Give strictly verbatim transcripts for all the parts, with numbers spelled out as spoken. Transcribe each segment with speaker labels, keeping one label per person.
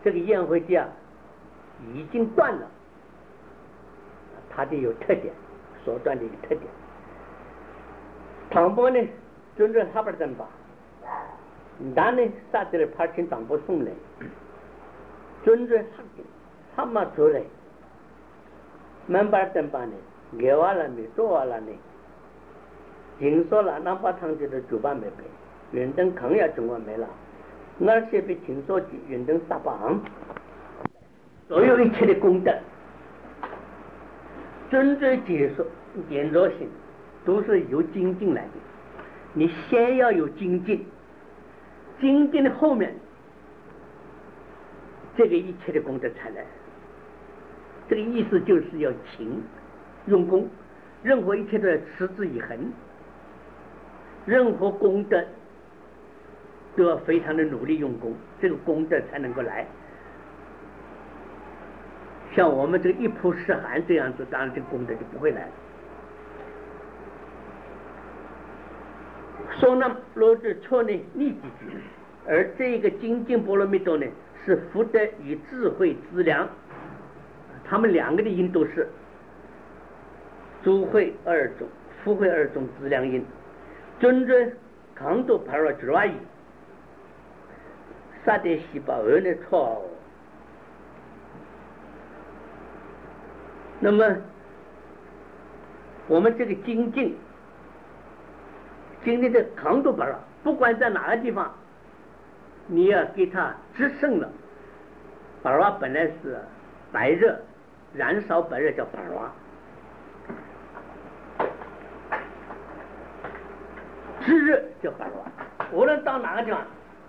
Speaker 1: 这个宴会地啊已经断了，它的有特点，所断的一个特点。唐波呢，尊着哈巴登吧，但呢，啥子的帕钦唐波送来，尊着哈的，哈嘛做来，门巴登吧呢，给完了没做完了呢，听说了，南巴汤就是九八没背，远登坑也中国没了，而且被听说的远登沙邦，所有一切的功德，尊着解说建造性。都是由精进来的，你先要有精进，精进的后面，这个一切的功德才来。这个意思就是要勤用功，任何一切都要持之以恒，任何功德都要非常的努力用功，这个功德才能够来。像我们这个一曝十寒这样子，当然这个功德就不会来了。说那罗智错呢逆几句，而这个精进波罗蜜多呢是福德与智慧资粮，他们两个的因都是诸慧二种，福慧二种资粮因，尊尊康多帕罗之外伊，萨德细胞二呢错。那么我们这个精进。今天的康度巴拉，不管在哪个地方，你要给它制胜了。巴拉本来是白热，燃烧白热叫巴拉，炙热叫巴拉。无论到哪个地方，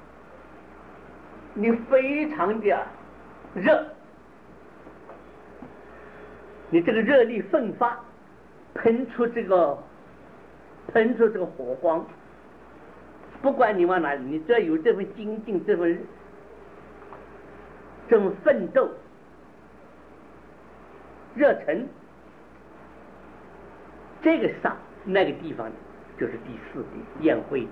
Speaker 1: 你非常的热，你这个热力奋发，喷出这个。喷出这个火光，不管你往哪里，你只要有这份精进，这份这份奋斗、热忱，这个上那个地方就是第四地宴会地。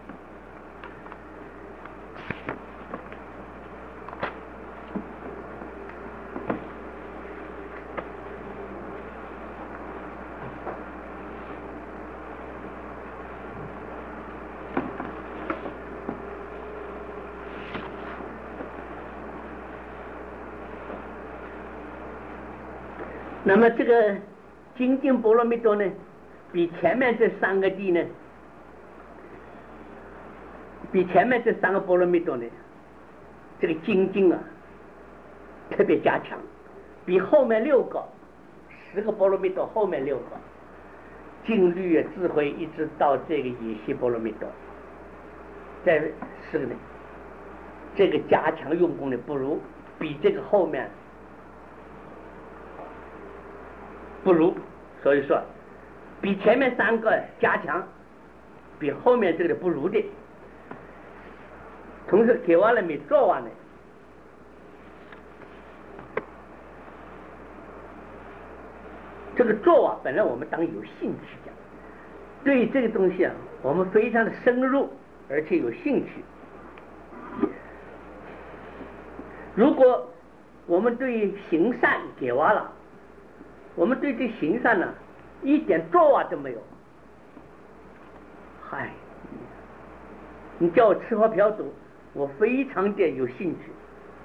Speaker 1: 那么这个精进波罗蜜多呢，比前面这三个地呢，比前面这三个波罗蜜多呢，这个精进啊特别加强，比后面六个十个波罗蜜多后面六个静虑啊智慧一直到这个野系波罗蜜多，在是呢，这个加强用功的不如比这个后面。不如，所以说比前面三个加强，比后面这个不如的。同时给完了没做完呢？这个做啊，本来我们当有兴趣讲，对这个东西啊，我们非常的深入，而且有兴趣。如果我们对行善给完了。我们对这行善呢，一点做啊都没有。嗨，你叫我吃喝嫖赌，我非常的有兴趣。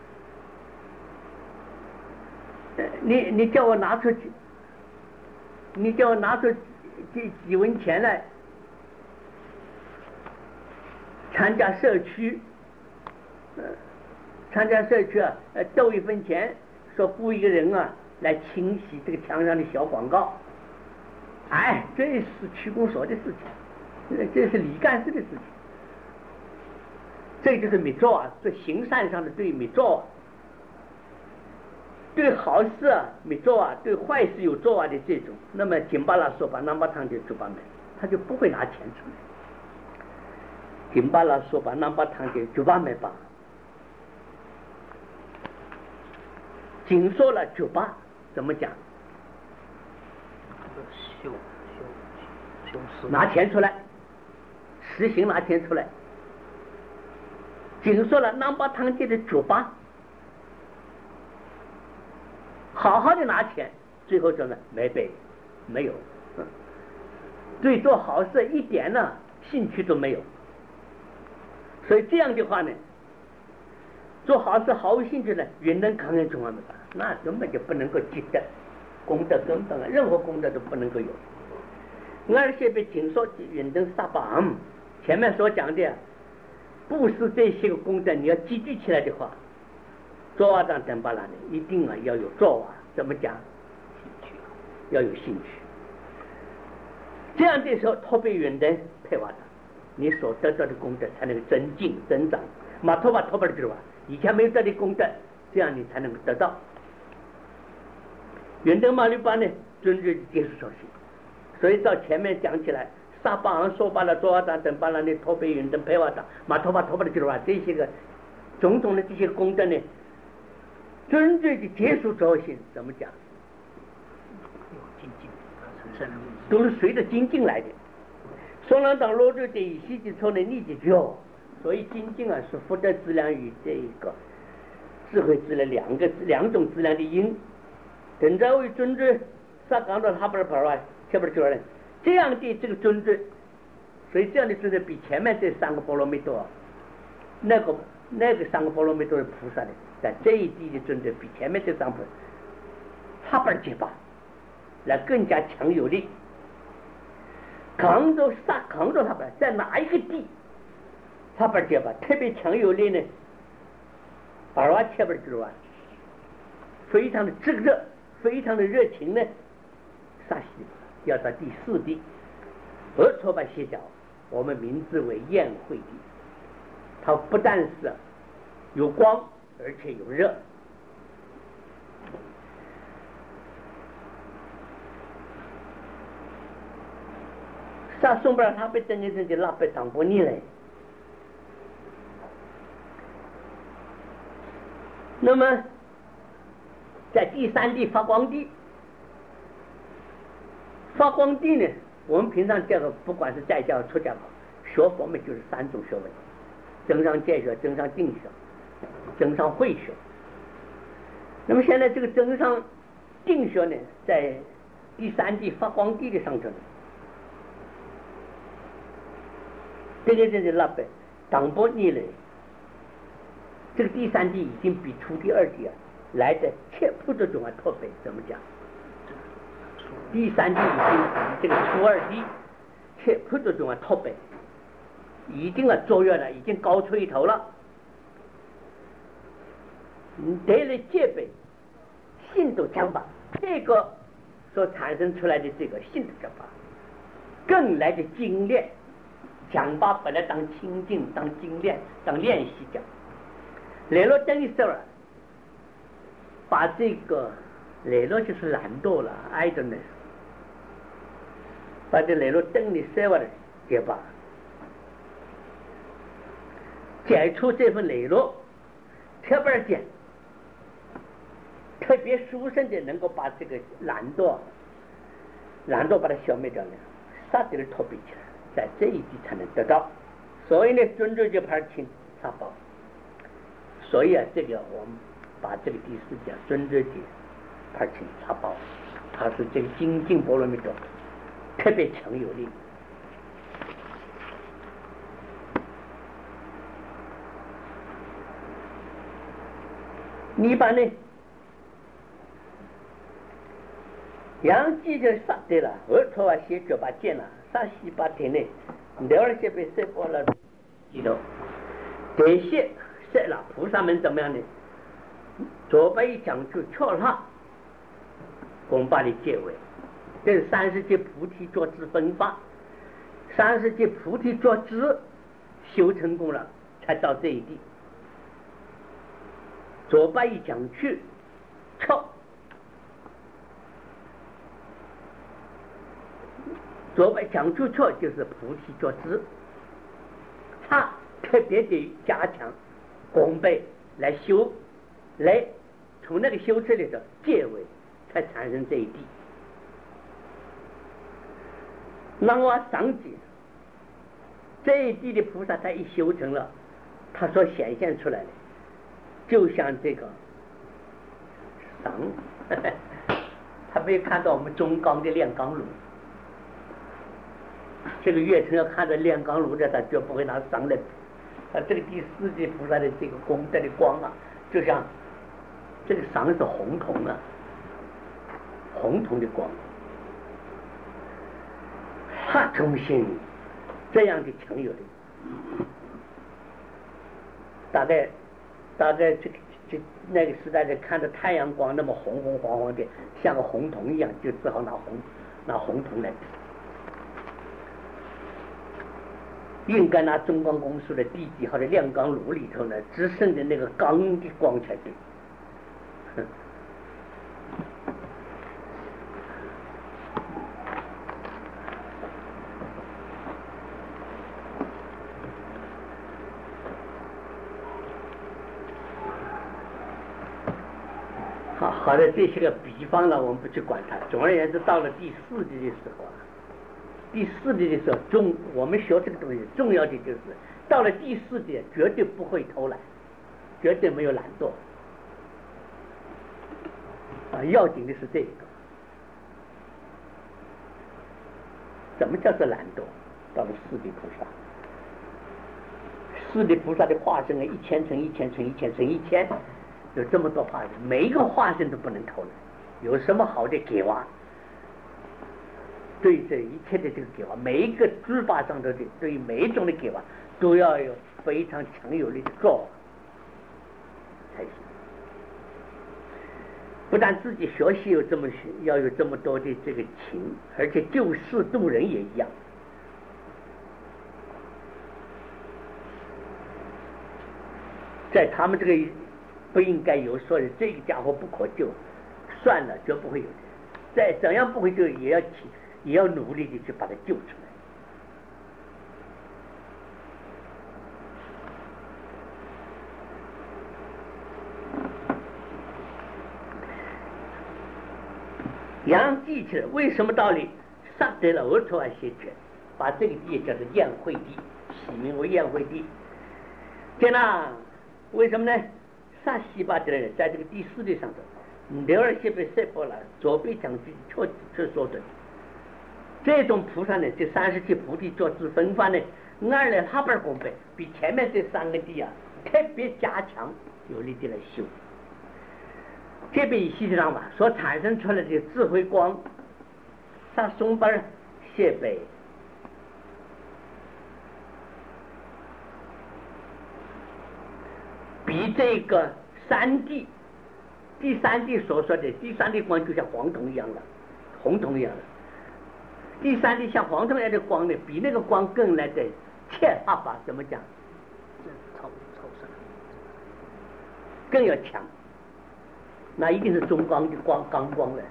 Speaker 1: 你你叫我拿出去，你叫我拿出几几文钱来参加社区，呃，参加社区啊，呃，斗一分钱，说雇一个人啊。来清洗这个墙上的小广告，哎，这是区公所的事情，这是李干事的事情，这就是没做啊，做行善上的对没做啊，对好事啊没做啊，对坏事有做啊的这种，那么紧巴拉说把南巴汤就主巴买，他就不会拿钱出来。紧巴拉说把南巴汤就主巴买吧，紧说了酒吧。怎么讲？
Speaker 2: 修修修饰
Speaker 1: 拿钱出来，实行拿钱出来。仅说了南巴汤界的酒吧， 好好的拿钱，最后说呢没背，没有，嗯，对做好事一点呢兴趣都没有。所以这样的话呢，做好事毫无兴趣呢，云能抗人中华没法，那根本就不能够积德，功德根本啊，任何功德都不能够有。而且被经说云登撒榜，前面所讲的布施这些个功德，你要积聚起来的话，做瓦当等巴拉呢，一定啊要有做瓦，怎么讲？兴趣，要有兴趣。这样的时候，托被云登配瓦当，你所得到的功德才能够增进增长。马托巴托巴的就是吧，以前没有得的功德，这样你才能够得到。云登马律巴呢，尊重结束所行。所以到前面讲起来，撒巴昂说巴了，做瓦当等巴拉呢，托被云登配瓦当，马托巴托巴的就是吧，这些个种种的这些功德呢，尊重的结束所行，怎么讲？
Speaker 2: 精进，成圣
Speaker 1: 都是随着精进来的。双廊党落入的以西之后呢，立即就，所以精进啊是福德质量与这一个智慧质量两个两种质量的因。等在为尊重撒讲到他不是跑外，切不是人，这样的这个尊重，所以这样的尊重比前面这三个波罗蜜多，那个那个三个波罗蜜多是菩萨的，在这一地的尊重比前面这三个哈巴结巴来更加强有力。扛着撒扛着他们，在哪一个地，哈巴结巴特别强有力呢？巴瓦切不是吧？非常的炙热，非常的热情呢。萨西要到第四地，而错把歇脚，我们名字为宴会地。它不但是有光，而且有热。萨送不了他被登记成就拉被当过你来。那么在第三地发光地，发光地呢，我们平常这个不管是在家出家考，学佛嘛就是三种学问：增上戒学、增上定学、增上慧学。那么现在这个增上定学呢，在第三地发光地的上头呢，这个就是拉贝当波尼嘞。这个第三地已经比初第二地啊来的切铺的种啊拓北，怎么讲？第三地已经比这个初二地切铺的种啊拓北，一定啊卓越了，已经高出一头了。嗯，得了戒备，信度强法，这个所产生出来的这个信度强法，更来的精炼。讲把本来当清净、当精炼、当练习讲。雷洛等于什么？把这个雷洛就是懒惰了 ，idleness， 把这雷洛等于什么的解把，解除这份雷洛，特别讲，特别殊胜的能够把这个懒惰，懒惰把它消灭掉了，杀掉了脱离起来。在这一地才能得到，所以呢，尊重这盘清茶包。所以啊，这个我们把这个第四讲尊重的盘清茶包，它是这个精进波罗蜜多特别强有力。你把呢，阳气就杀对了，额头啊写脚把剑了。萨西巴天内，两二些被射过了，记住，这些射了菩萨们怎么样呢？左边一讲就跳他，公巴的结尾，这是三十界菩提作智分法，三十界菩提作智修成功了，才到这一地。左边一讲去跳。左边讲出错就是菩提作知，他特别的加强功倍来修，来从那个修持里头结尾才产生这一地。那我上级这一地的菩萨他一修成了，他所显现出来的，就像这个上他没有看到我们中钢的炼钢炉。这个月城要看到炼钢炉的，他绝不会拿赏来比。啊，这个第四地菩萨的这个功德的光啊，就像这个赏是红铜啊，红铜的光，发中心这样的强有力。大概大概这个这那个时代的看着太阳光那么红红黄黄的，像个红铜一样，就只好拿红拿红铜来比。应该拿中钢公司的第几号的炼钢炉里头呢，只剩的那个钢的光才对。好好的，这些个比方呢，我们不去管它。总而言之，到了第四季的时候啊。第四节的时候，重我们学这个东西重要的就是到了第四节绝对不会偷懒，绝对没有懒惰啊！要紧的是这个，怎么叫做懒惰？到了四地菩萨，四地菩萨的化身啊，一千乘一千乘一千乘一千，有这么多化身，每一个化身都不能偷懒，有什么好的给我？对这一切的这个给法，每一个诸法上头的，对于每一种的给法，都要有非常强有力的做法才行。不但自己学习有这么要有这么多的这个情，而且救世度人也一样。在他们这个不应该有说的这个家伙不可救，算了，绝不会有的。再怎样不会救，也要起。也要努力的去把它救出来。杨记起来，为什么道理？上得了额头啊，写全，把这个地叫做宴会地，起名为宴会地。对啦，为什么呢？上西巴的人在这个第四地上头，刘二西被塞破了，左边讲句确确说的。这种菩萨呢，这三十七菩提觉智分法呢，二来他本功倍，比前面这三个地啊特别加强，有力的来修。这边以西上嘛，所产生出来的智慧光，上松本谢北，比这个三地，第三地所说的第三地光就像黄铜一样的，红铜一样的。第三地像黄铜一样的光呢，比那个光更来的切法法，怎么讲？
Speaker 2: 超超生，
Speaker 1: 更要强。那一定是中光的光，钢光了。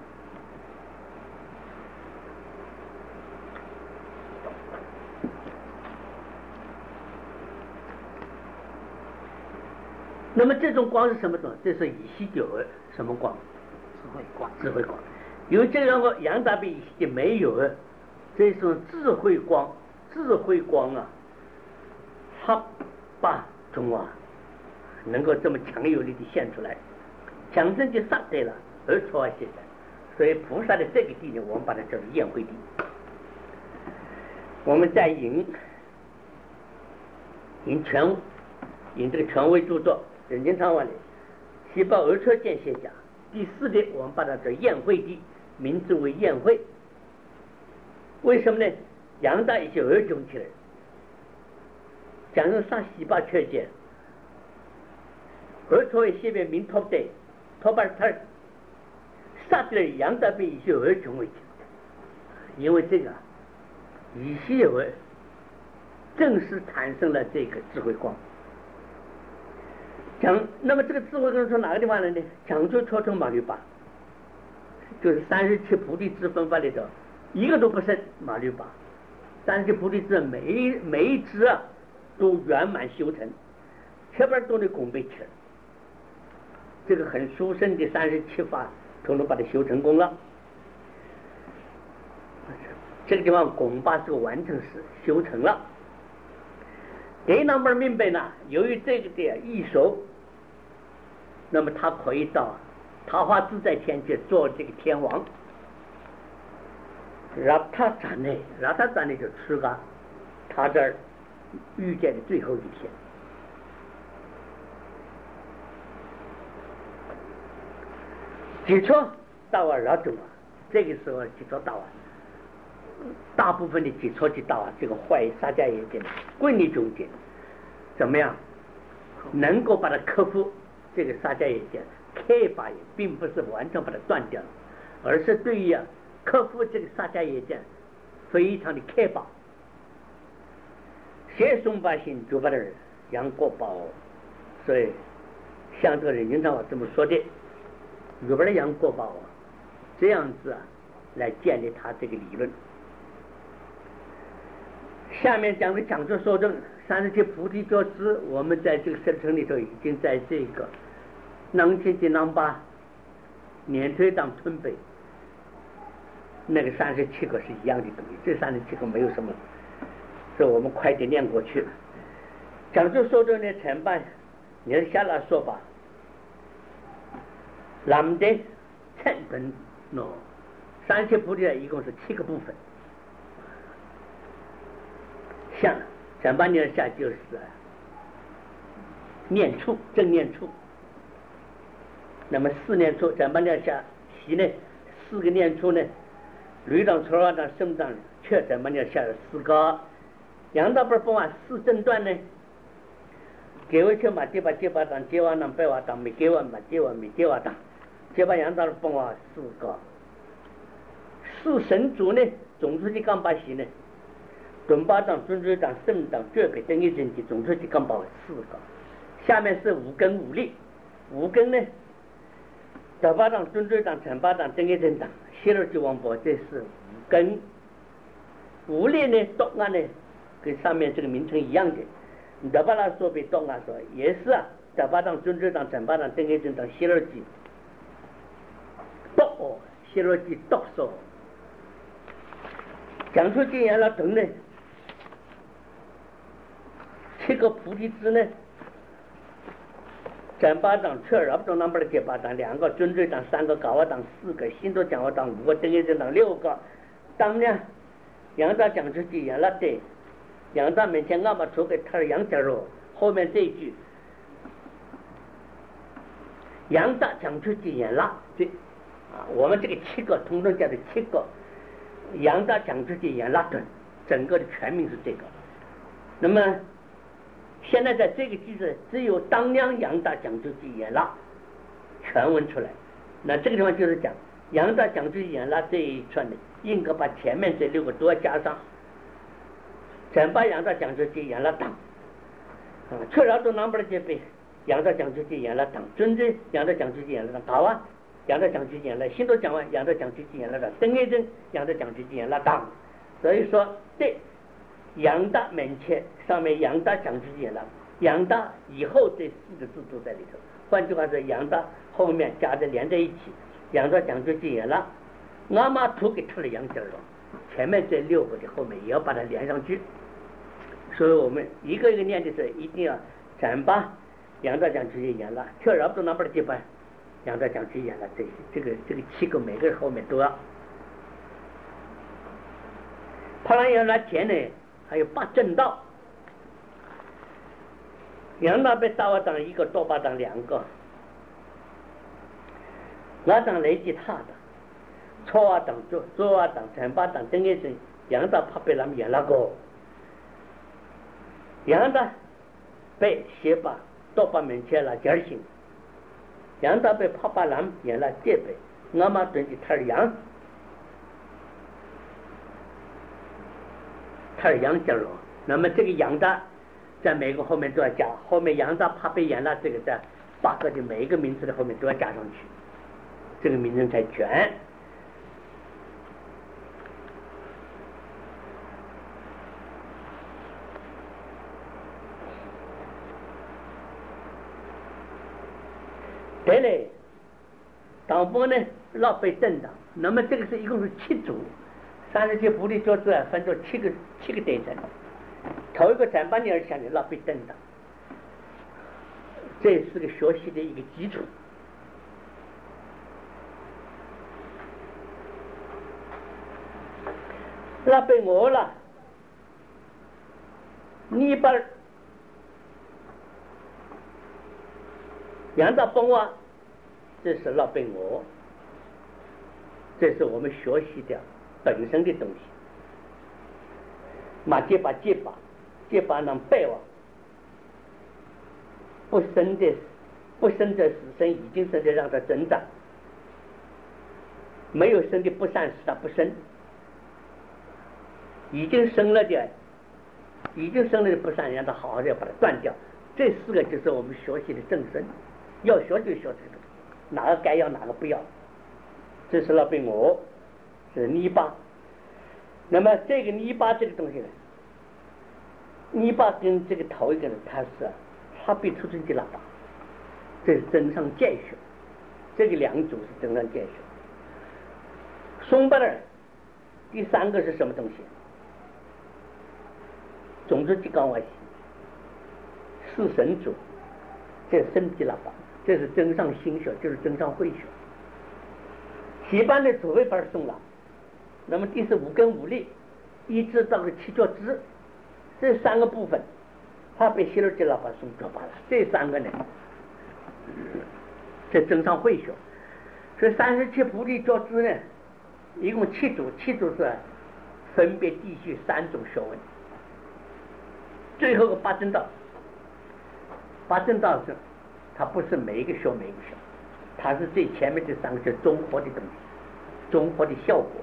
Speaker 1: 那么这种光是什么光？这是以西九二什么光？
Speaker 2: 智慧光，
Speaker 1: 智慧光。因为这个光杨大比以西就没有，这种智慧光，智慧光啊，它把中啊能够这么强有力的现出来。强身就上对了，而出而现在，所以菩萨的这个地呢，我们把它叫做宴会地。我们再引引权引这个权威著作《人间长话》里，西报而出见现讲第四地，我们把它叫宴会地，名字为宴会。为什么呢？杨大一些而中起来，讲到上西报确见，而出为西边名托的。托巴特杀的杨大被一些而穷为因为这个以西为正式产生了这个智慧光。讲那么这个智慧光从哪个地方来呢？讲究超成马律巴，就是三十七菩提支分法里头一个都不剩马律巴，三十七菩提支每一每一支啊都圆满修成，前边都得功倍起来。这个很殊胜的三十七法，统统把它修成功了。这个地方拱巴是个完成时，修成了。给那么明白呢？由于这个的易熟，那么他可以到桃花自在天去做这个天王。让他站内，让他站内就吃个，他这儿遇见的最后一天。基础到了老中啊，这个时候基础到啊，大部分的基础就到啊，这个坏撒迦耶见棍力中间，怎么样能够把它克服？这个撒迦耶见开发也并不是完全把它断掉，而是对于啊克服这个撒迦耶见非常的开发。先松把心就把这儿杨国宝，所以像这个人经常我这么说的。有边的杨国宝啊，这样子啊，来建立他这个理论。下面讲的讲究说证，三十七菩提觉知，我们在这个社程里头已经在这个囊七及囊八年推当吞背，那个三十七个是一样的东西，这三十七个没有什么，所以我们快点念过去。讲究说证的承办，你下来说吧。南的成本喏，三七菩提一共是七个部分。像前半年下就是念处正念处，那么四念处前半年下习呢四个念处呢，律长、初二长、生长却前半年下了四个，杨大不不往四正段呢。给我去嘛，这把这把当这把当百瓦当没给我嘛，这把没这把当。这把杨大的帮我四个，四神族呢，总书记刚把戏呢，准巴党、尊追党、圣党、这个等于整体总书记刚把四个，下面是五根五力，五根呢，德巴党、尊追党、陈巴党、等于整党、西罗吉王伯，这是五根，五力呢，东岸呢，跟上面这个名称一样的，德巴拉说比东岸说也是啊，德巴党、尊追党、陈巴党、等于整党、西罗吉。道西罗基道说，讲出经验了等呢，七个菩提子呢，占巴掌、确二不中那边的结巴掌，两个尊追掌，三个高瓦掌，四个新都讲瓦掌，五个等于正掌，六个。当呢，杨大讲出经验了的，杨大面前俺们出给他杨家肉，后面这一句，杨大讲出经验了，这。我们这个七个统统叫的七个杨大讲出去演拉顿，整个的全名是这个。那么现在在这个句子只有当量杨大讲出去演拉全文出来，那这个地方就是讲杨大讲出去演拉这一串的应该把前面这六个都要加上，整把杨大讲出去演拉当啊，确实都拿不了这杯杨大讲出去演拉当，真正杨大讲出去演拉当好啊。杨大讲句演了，新都讲完，杨大讲句演了的，等于真杨大讲句演了当，所以说对杨大面前上面杨大讲句演了，杨大以后这四个字都在里头，换句话说，杨大后面加着连在一起，杨大讲句演了，俺妈图给他的杨家了，前面这六个的后面也要把它连上去，所以我们一个一个念的时候一定要咱把杨大讲句演了，确实不拿不了几班。杨大讲去演了这些，这个这个七个每个人后面都要。帕兰杨大前呢还有八正道，杨大被大瓦党一个，多巴党两个，我党累积他的，初瓦党、左左瓦党、陈巴党等于是杨大怕被他们演那个，杨大被写把多巴面前了点心。杨大被帕巴兰演了这辈，我们蹲起太阳，太阳讲了。那么这个杨大在每个后面都要加，后面杨大帕被演了这个在八个的每一个名词的后面都要加上去，这个名称才全。对嘞，党波呢老被政党，那么这个是一共是七组，三十七菩提觉知啊，分作七个七个等层，头一个占八年而下的老被政党，这是个学习的一个基础。 那被我了，泥巴杨大崩啊，这是那被我，这是我们学习的本身的东西。马结巴结巴结巴能背哇，不生的不生的死生，已经生的让它增长，没有生的不善使它不生，已经生了的已经生了的不善，让它好好的把它断掉。这四个就是我们学习的正身，要学就学这个，哪个该要哪个不要。这是那被我是泥巴。那么这个泥巴这个东西呢，泥巴跟这个头一个人，它是差别出生的喇叭，这是真上见学，这个两组是真上见学。松巴的第三个是什么东西？种子的刚外系，四神组，这是身体喇叭，这是真上心学，就是真上会学。其般的主位把它送了。那么第十五根五力，一直到了七脚趾，这三个部分，它被希罗基喇叭送脚巴了。这三个呢，这真上会学。这三十七菩提脚趾呢，一共七组，七组是分别地区三种学问。最后个八正道，八正道是它不是每一个学每一个学，它是最前面这三个是综合的东西，综合的效果。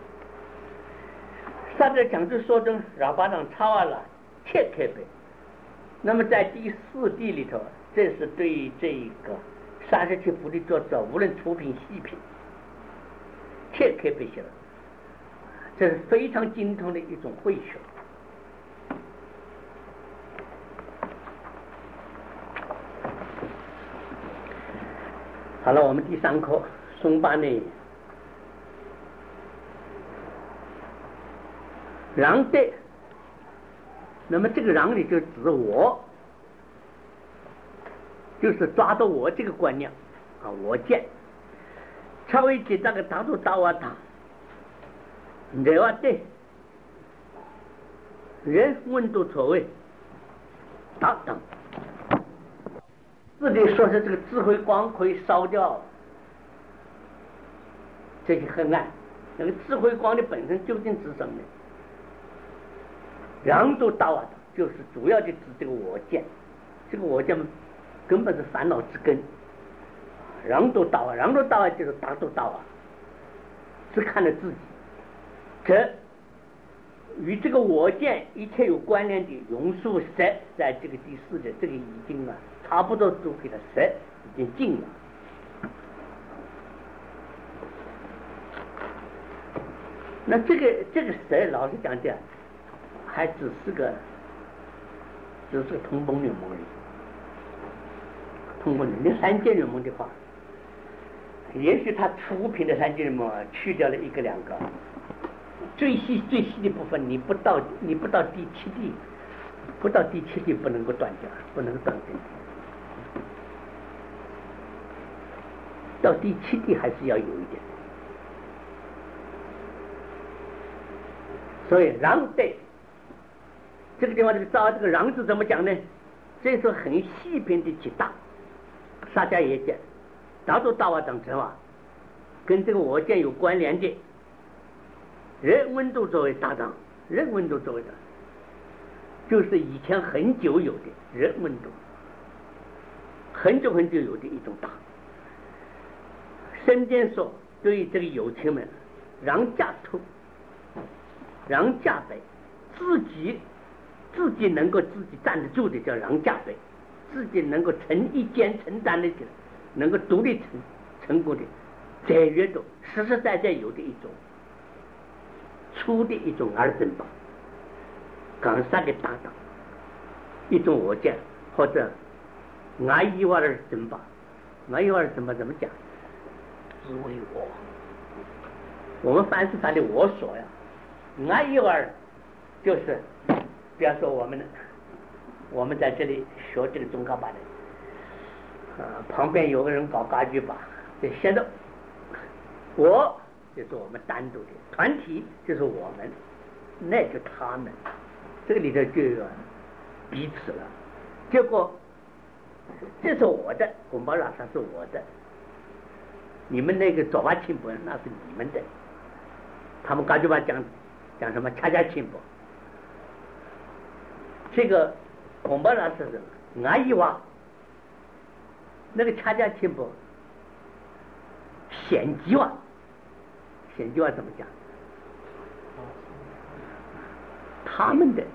Speaker 1: 上这讲座说中喇叭上插完了切开背，那么在第四地里头，这是对这个三十七菩提作者无论粗品细品切开背写了，这是非常精通的一种会学。好了，我们第三课松巴内禳对，那么这个禳里就指我，就是抓到我这个观念啊，我见超为几那个打住打瓦打热瓦对人温度错位打等，这里说是这个智慧光可以烧掉这些黑暗，那个智慧光的本身究竟指什么呢？禳度大瓦就是主要的指这个我见，这个我见根本是烦恼之根。禳度大瓦，禳度大瓦就是达度大瓦，是看着自己，这与这个我见一切有关联的榕树实，在这个第四的这个已经啊差不多都给它实已经尽了。那这个这个实老实讲讲还只是个只是个通风入门而已，通风入门三界入门的话，也许它初品的三界入门去掉了一个两个，最细最细的部分你不到你不到第七地，不到第七地不能够断掉，不能够断掉，到第七地还是要有一点。所以禳对这个地方这个造这个禳字怎么讲呢？这是很细品的极大，沙家也讲达到大瓦等成啊，跟这个我见有关联的人温度作为搭档，人温度作为的就是以前很久有的人温度，很久很久有的一种大。身间说对于这个有情们禳驾头禳驾背，自己自己能够自己站得住的叫禳驾背，自己能够承一肩承担的能够独立成成功的，在阅读实实在在有的一种粗的一种二正法，刚三个搭档，一种我见或者俺一万二正法，俺一万二正法怎么讲？
Speaker 2: 只为我，
Speaker 1: 我们凡是翻的我所呀，俺一万二就是，比方说我们我们在这里学这个中考班的，呃，旁边有个人搞嘎举吧，就现在我就是我们单独的，团体就是我们， 那就他们，这个里头就有彼此了。结果这是我的，贡巴拉萨是我的，你们那个左巴钦布那是你们的。他们刚就把讲讲什么恰恰钦布，这个贡巴拉萨是俺伊娃，那个恰恰钦布显吉娃，显吉娃怎么讲？他们的。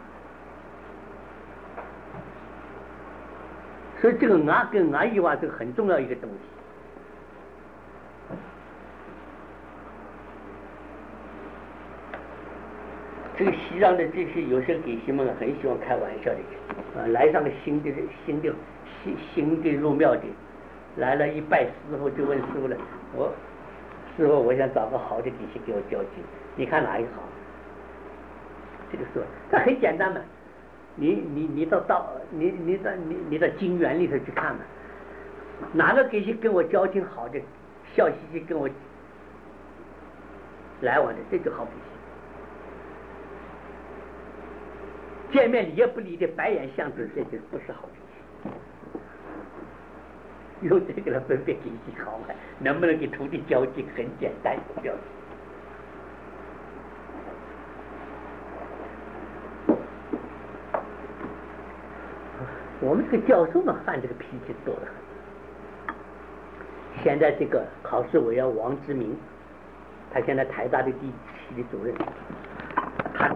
Speaker 1: 所以这个俺跟俺伊娃是很重要一个东西。这个西藏的这些有些给西们很喜欢开玩笑的，啊，来上个新的新的新新的入庙的，来了一拜师傅就问师傅了，我师傅我想找个好的给西给我交经，你看哪一个好？这个说，这很简单嘛，你你你到到你你到你你到经园里头去看嘛，哪个给西跟我交情好的，笑嘻嘻跟我来往的，这就好比西。见面理也不理的白眼相对，这就不是好脾气。用这个来分辨脾气好坏，能不能给徒弟交际很简单，交际。我们这个教授嘛，犯这个脾气多得很。现在这个考试委员王之明，他现在台大的第七的主任，他。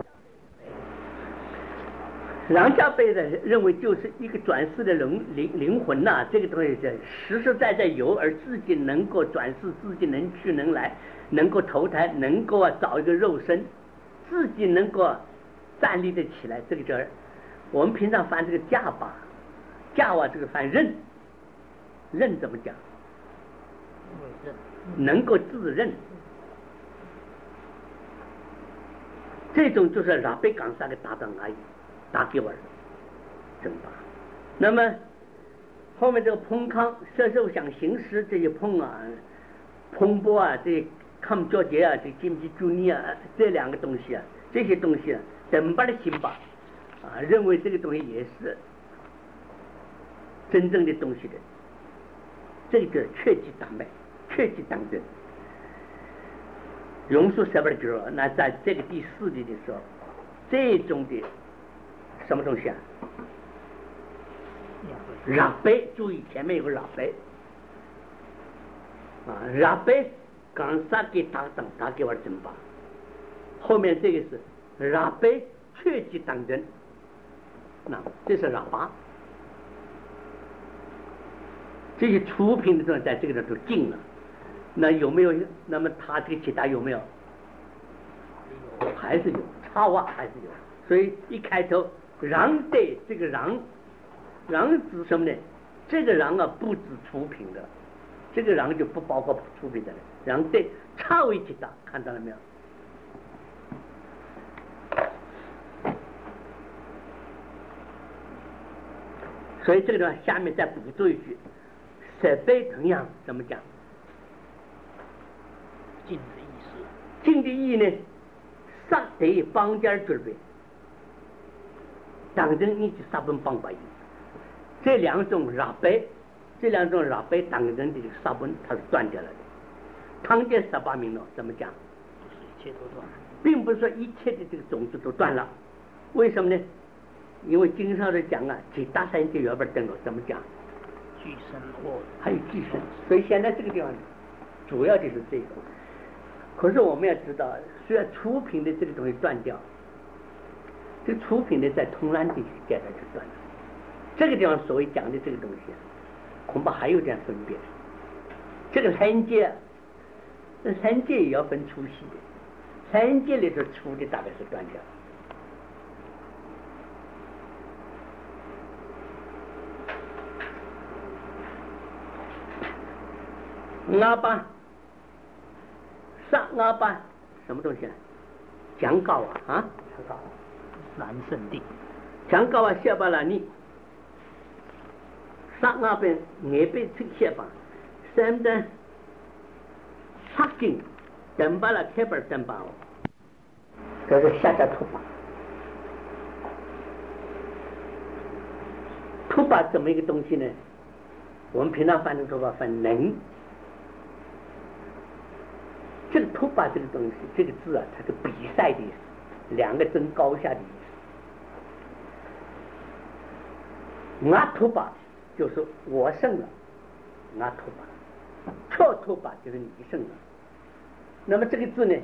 Speaker 1: 让家辈的认为就是一个转世的灵灵灵魂呐、啊，这个东西是实实在在有，而自己能够转世，自己能去能来，能够投胎，能够啊找一个肉身，自己能够站立的起来，这个叫我们平常翻这个架吧，架哇这个翻认，认怎么讲？能够自认，这种就是让被港上的搭档而已。打给我怎么办？那么后面这个彭康射手想行尸这些彭啊、彭波啊、这康交杰啊、这经济主义啊这两个东西啊，这些东西啊，怎么办的行吧？啊，认为这个东西也是真正的东西的，这个确记当脉，确记当真。榕树十本句，那在这个第四集的时候，这种的。什么东西啊？让杯，注意前面有个让杯啊，让杯刚才给打等打给我怎么办？后面这个是让杯确记当真，那这是让八，这些出品的时候在这个上都进了，那有没有？那么他这个其他有没有？还是有，插话还是有，所以一开头。让对这个让，让指什么呢？这个让啊不指出品的，这个让就不包括出品的了。让对差位极大，看到了没有？所以这个地方下面再补做一句，设备同样怎么讲？
Speaker 2: 静的意思。
Speaker 1: 静的意呢？杀得帮家准备。当真你就杀本帮把意，这两种rap白，这两种rap白当真的这个杀本它是断掉了的。汤见十八名了，怎么讲？
Speaker 2: 一切都断，
Speaker 1: 并不是说一切的这个种子都断了，为什么呢？因为经上的讲啊，几大三界原本登了，怎么讲？
Speaker 2: 俱生或
Speaker 1: 还有俱生，所以现在这个地方主要就是这个。可是我们要知道，虽然出品的这个东西断掉。这个出品的在通兰地区阶段就断了，这个地方所谓讲的这个东西，恐怕还有点分别。这个三界，这三界也要分粗细的，三界里头粗的大概是断掉。阿巴，上阿巴，什么东西啊？讲稿啊啊，
Speaker 2: 讲稿。南圣地，
Speaker 1: 强高啊，下巴拉尼，上那边眼被出下巴，三的插进，等把了开本等把哦， 这是下下图巴。图巴怎么一个东西呢？我们平常翻成图巴翻能。这个图巴这个东西，这个字啊，它是比赛的意思，两个争高下的意思。阿图巴就是我胜了，阿图巴，错图巴就是你胜了。那么这个字呢，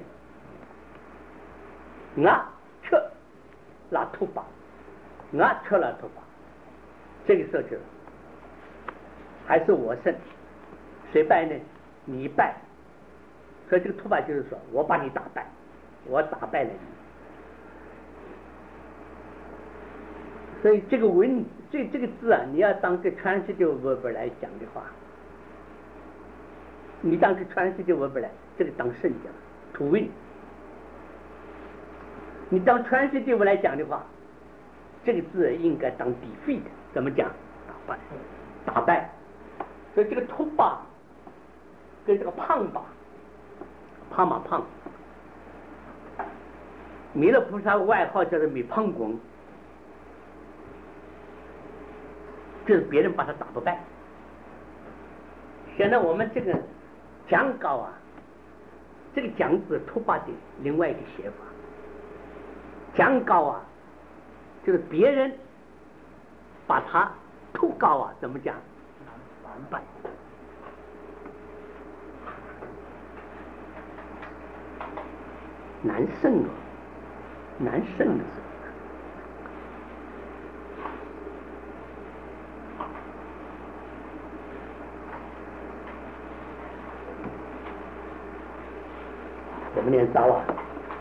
Speaker 1: 阿错拉图巴，阿错拉图巴，这个时候就还是我胜，谁败呢？你败。所以这个图巴就是说我把你打败，我打败了你。所以这个文，这这个字啊，你要当个transitive verb来讲的话，你当个 transitive verb来，这个当胜讲 to win。你当 transitive 来讲的话，这个字应该当 defeat， 怎么讲？打败，打败。所以这个图巴跟这个胖巴。胖嘛胖，弥勒菩萨外号叫做米胖公，就是别人把他打不败。现在我们这个讲稿啊，这个讲字图巴的另外一个写法，讲稿啊，就是别人把他图高啊，怎么讲？完败。难胜啊，难胜的。我们念糟啊。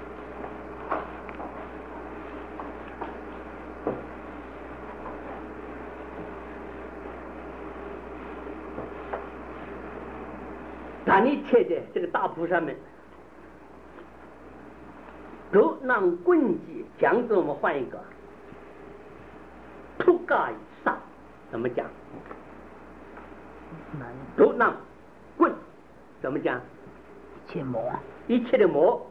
Speaker 1: 那你切的这个大菩萨们。都让棍击讲子，我们换一个突嘎以上，怎么讲？都让棍怎么讲？
Speaker 2: 一切魔，
Speaker 1: 一切的魔，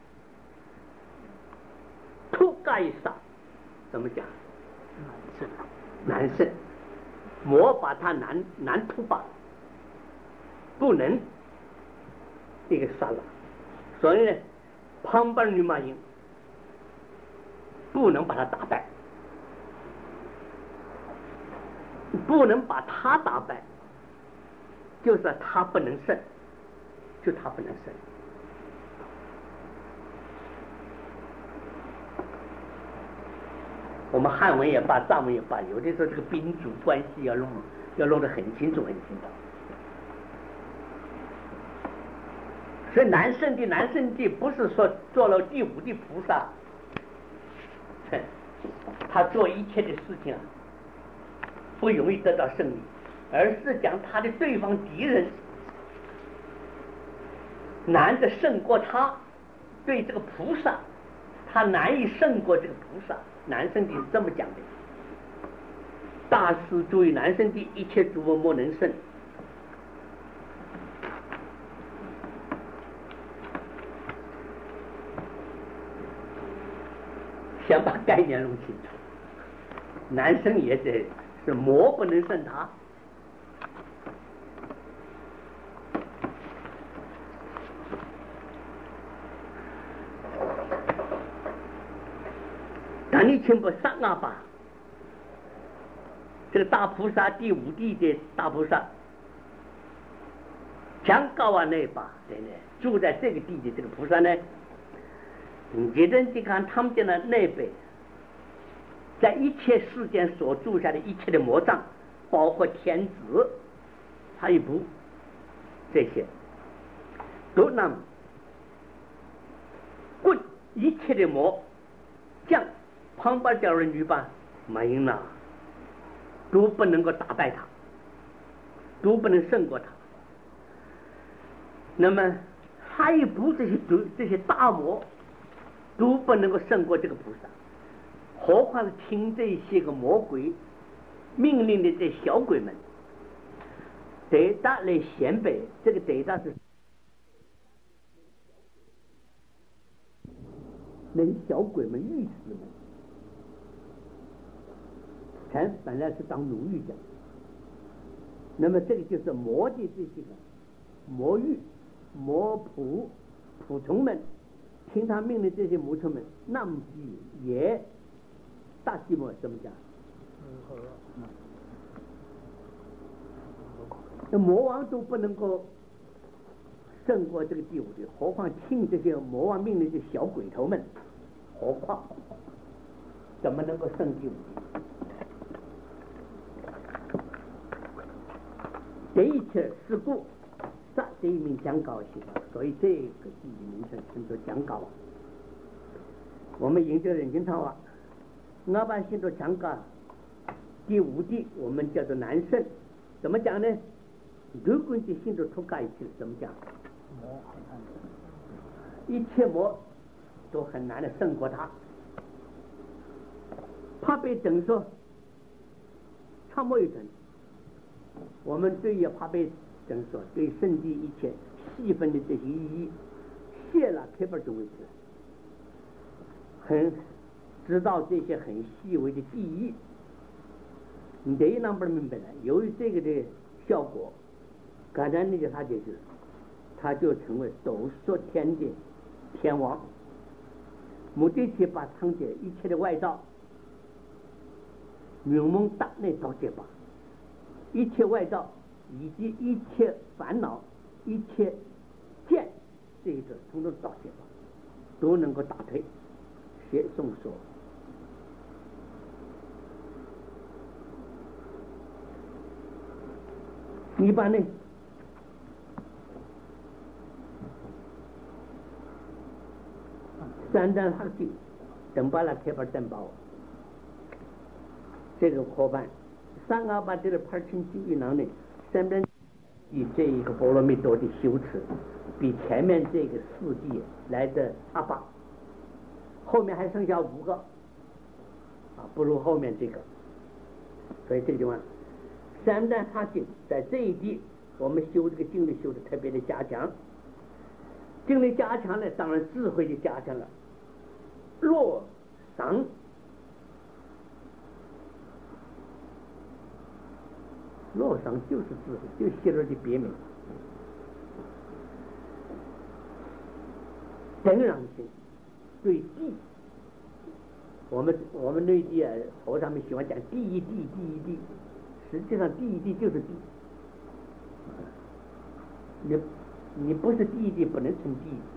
Speaker 1: 突嘎以上怎么讲？
Speaker 2: 难胜，
Speaker 1: 难胜，魔把他难难突吧，不能一个杀了，所以呢。旁边女马英不能把他打败，不能把他打败，就是他不能胜，就他不能胜。我们汉文也罢，藏文也罢，有的时候这个宾主关系要弄要弄得很清楚很清楚。所以南圣地南圣地不是说做了第五的菩萨，他做一切的事情啊不容易得到胜利，而是讲他的对方敌人难得胜过他，对这个菩萨他难以胜过这个菩萨。南圣地是这么讲的，大师注意，南圣地一切诸佛莫能胜。先把概念弄清楚，男生也得是魔不能胜他。当你听不上啊吧，这个大菩萨第五地的大菩萨，讲高啊那把对呢，住在这个地的这个菩萨呢。你觉得你看他们家的那辈，在一切世间所住下的一切的魔障，包括天子、还有这些，都让滚一切的魔将旁边叫人女吧，没赢了，都不能够打败他，都不能胜过他。那么还有不这些这些大魔。都不能够胜过这个菩萨，何况是听这些个魔鬼命令的这小鬼们，对他来显摆，这个对他是那些小鬼们、御史们，全本来是当奴役的。那么这个就是魔的这些个魔狱、魔仆、仆从们，听他命令这些牧虫们，那么也大寂寞怎么讲？那魔王都不能够胜过这个第五的，何况听这些魔王命令的小鬼头们，何况怎么能够胜第五的？这一切事故，这这一名讲稿写的，所以这个第一名称称作讲稿。我们研究人经常话，老百姓都讲稿，第五的我们叫做难胜，怎么讲呢？如果你心都脱开一起，怎么讲？一切魔都很难的胜过他，怕被整说，差莫一整。我们对于怕被整说，对圣经一切细分的这些意义，写了开本就为止，很知道这些很细微的记忆。你这一能不能明白了？由于这个的效果，刚才那个他就是，他就成为斗说天的天王，目的去把藏着一切的外道，明蒙大内道解吧，一切外道以及一切烦恼、一切见，这一种统统道解吧，都能够打退。写宋说。一般呢，三战合计等把它开发等包，这个伙伴三阿八这个帕钦经一囊呢，三边以这一个波罗蜜多的修持，比前面这个四地来的阿八，后面还剩下五个啊，不如后面这个，所以这个地方。三战哈经在这一地，我们修这个经历修的特别的加强，经历加强了，当然智慧就加强了。洛桑，洛桑就是智慧，就是希罗的别名。等让性对地，我们我们内地啊，头上面喜欢讲第一地，第一地。实际上第一地就是地，你你不是第一地不能成第一。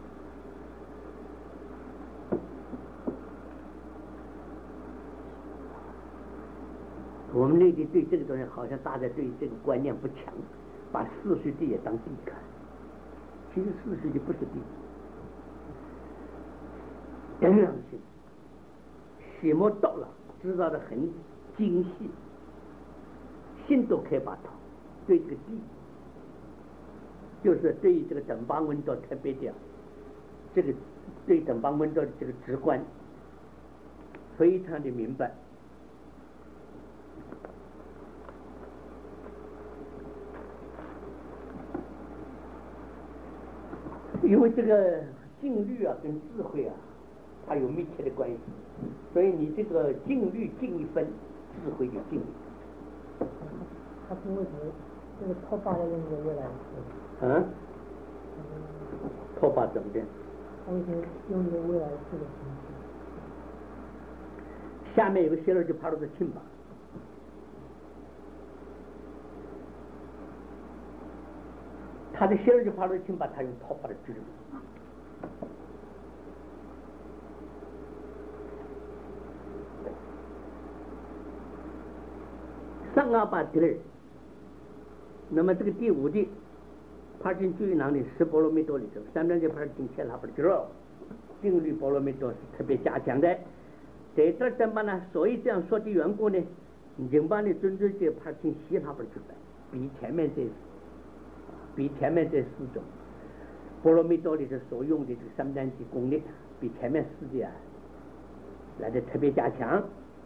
Speaker 1: 我们内地对这个东西好像大家对这个观念不强，把四岁地也当地看，其实四岁就不是地。当然性，血膜到了，知道的很精细。心都可以把它对这个地，就是对于这个等邦文道特别的，这个对等邦文道的这个直观，非常的明白。因为这个静虑啊跟智慧啊，它有密切的关系，所以你这个静虑进一分，智慧就进一分。
Speaker 3: 他是为什么这个拓跋要用这个未来式？
Speaker 1: 嗯？拓跋怎么的？
Speaker 3: 他为什么用这个未来式的形式？
Speaker 1: 下面有个写了就爬到个庆吧。他的写了就爬到庆吧，他用拓跋的句子。上阿巴第二。那么这个第五的帕金居囊的十波罗蜜多里头，三边就帕金切拉不着，定律波罗蜜多是特别加强的。在这怎么呢？所以这样说的缘故呢，经把你尊尊这帕金希拉不出来，比前面这比前面这四种波罗蜜多里头所用的这个三边级功力，比前面四的啊来的特别加强。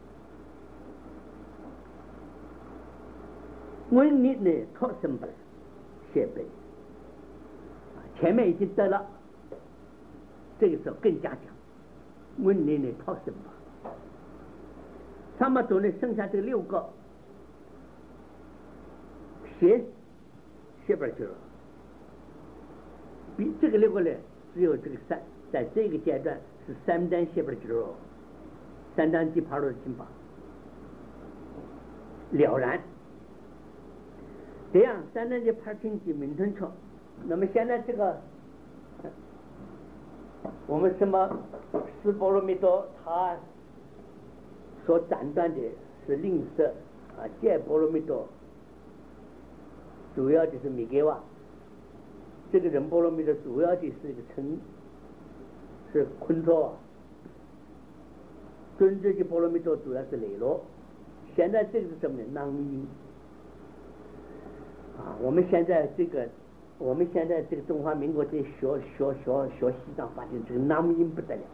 Speaker 1: 文理呢，靠什么设备？前面已经得了，这个时候更加强。 问你的逃生吧。差不多呢，剩下这六个斜斜边去了。比这个六个呢，只有这个三，在这个阶段是三单斜边去了，三单地爬落的金巴了然。这样三单地爬经济明吞车，那么现在这个我们什么四波罗蜜多，它所斩断的是吝啬啊，戒波罗蜜多主要的是米格瓦，这个人波罗蜜多主要的是一个称是昆托瓦，尊者的波罗蜜多主要是雷罗。现在这个是什么呢？囊音啊，我们现在这个我们现在这个中华民国在学学学学西藏，发现这个囊音不得了。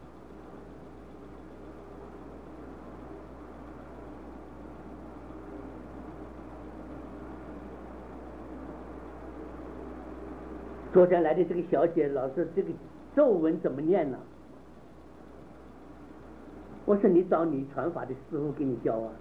Speaker 1: 昨天来的这个小姐，老师这个咒文怎么念呢？我说你找你传法的师傅给你教啊。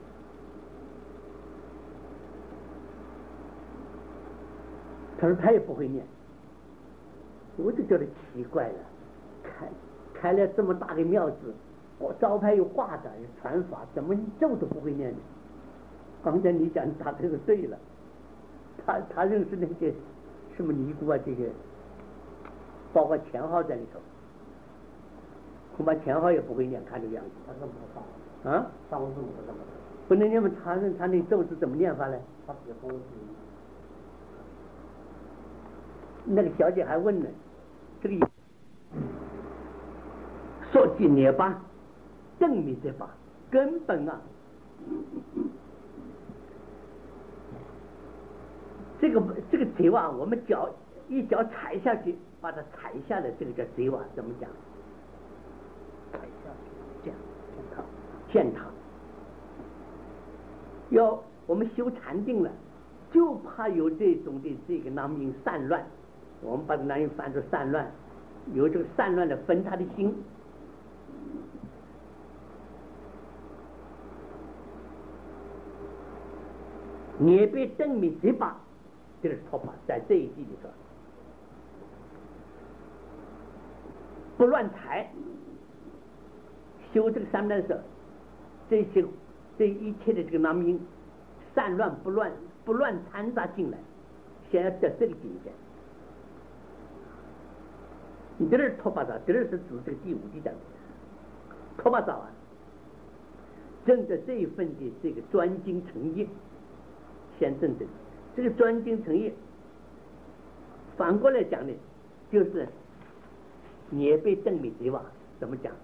Speaker 1: 他说他也不会念，我就觉得奇怪了，开开了这么大的庙子，我招牌有画的传法，怎么咒都不会念呢？刚才你讲他这个对了，他他认识那些什么尼姑啊，这些包括钱号在里头，恐怕钱号也不会念，看这个样子。
Speaker 3: 他怎么上？
Speaker 1: 啊？
Speaker 3: 上字母是怎么？
Speaker 1: 不能念吗？他他那咒是怎么念法呢？
Speaker 3: 他只公字。
Speaker 1: 那个小姐还问呢，这个说起涅槃，正密这把根本啊，这个这个贼瓦，我们脚一脚踩下去，把它踩下来，这个叫贼瓦，怎么讲？
Speaker 2: 踩下去，这样践踏，
Speaker 1: 践踏。要我们修禅定了，就怕有这种的这个囊音散乱。我们把这囊音翻出散乱，有这个散乱的分他的心。涅被正密这把，这个是托法，在这一句里头，不乱财，修这个三单色，这些这一切的这个囊音散乱不乱不乱掺杂进来，现在在这个境界。你这是托巴扎，这是指这个第五地讲的托巴扎啊，正的这一份的这个专精诚意，先正的这个专精诚意，反过来讲呢，就是也被正密贼瓦怎么讲？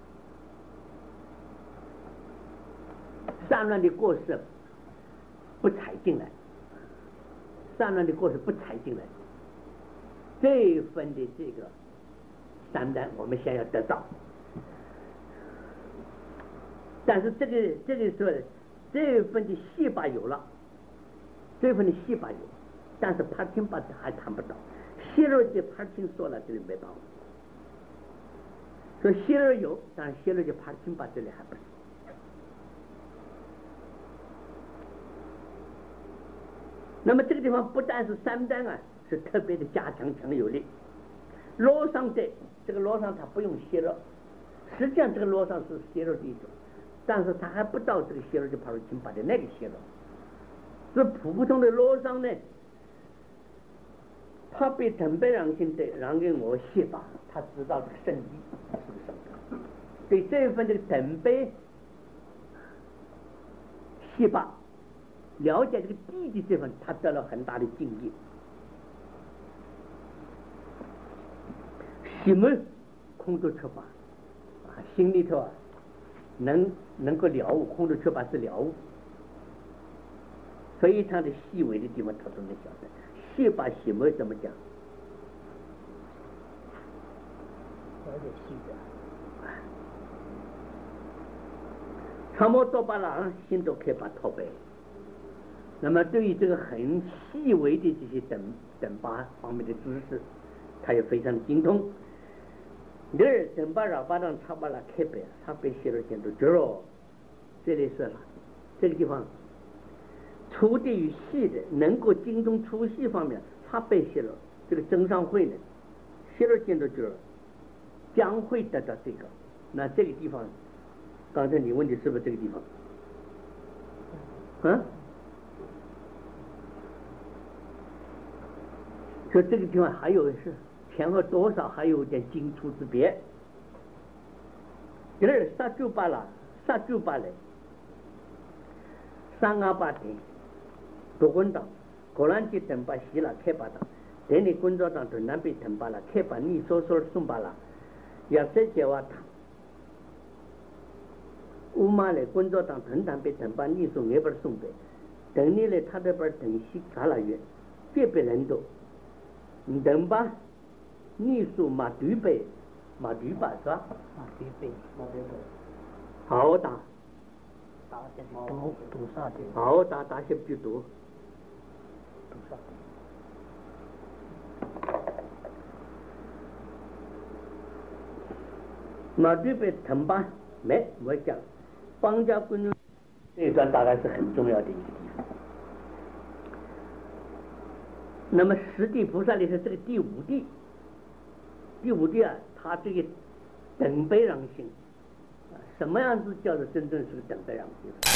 Speaker 1: 散乱的过失不踩进来，散乱的过失不踩进来，这一份的这个。三单我们先要得到，但是这个这个说这份的细把有了，这份的细把有，但是帕钦把还谈不到，细肉的帕钦说了这里没办法，说细肉有，但是细肉的帕钦把这里还不是。那么这个地方不但是三单啊，是特别的加强强有力。罗上的这个罗上它不用泄露，实际上这个罗上是泄露的一种，但是它还不到这个泄露的帕罗钦巴的那个泄露。这普普通的罗上呢，他被等被让心的让给我泄吧，他知道这个圣地是个什么，对这一份这个等被泄吧，了解这个地的这份，他得了很大的境界。心门空中出发啊，心里头啊能能够了悟，空中出发是了悟，非常的细微的地方，他都能晓得。细把心门怎么讲？
Speaker 2: 有点细的。
Speaker 1: 长毛多巴郎心都可以把托背。那么对于这个很细微的这些等等八方面的知识，他也非常的精通。 늘 등바라바랑 차발라 캐베 사배 시를 견도 주로这里是了，这个地方出地于细的，能够精通粗细方面，他被写了这个增上会呢，写了见到就是将会得到这个。那这个地方，刚才你问的是不是这个地方？嗯？说这个地方还有是前后多少还有点精出之别。第二，杀猪巴啦，杀猪巴嘞，三阿八天，独滚党，果然去等把西了开巴党，等你工作党就南北等巴了开巴，你说说送巴了，要这些话他。乌马嘞工作党等南北等巴，你送那边送北，等你嘞他这边等西卡拉远，别别人多，你等吧，你说马对北。马对吧是吧？
Speaker 2: 马对北，马对北。
Speaker 1: 好打。
Speaker 2: 打些多多少的？
Speaker 1: 好打打些比较多。
Speaker 2: 多少？
Speaker 1: 马对北藤班没我讲，邦家公路这一段大概是很重要的一个地方。那么十地菩萨里是这个第五地，第五地啊。他这个等辈让性，什么样子叫做真正是等辈让性？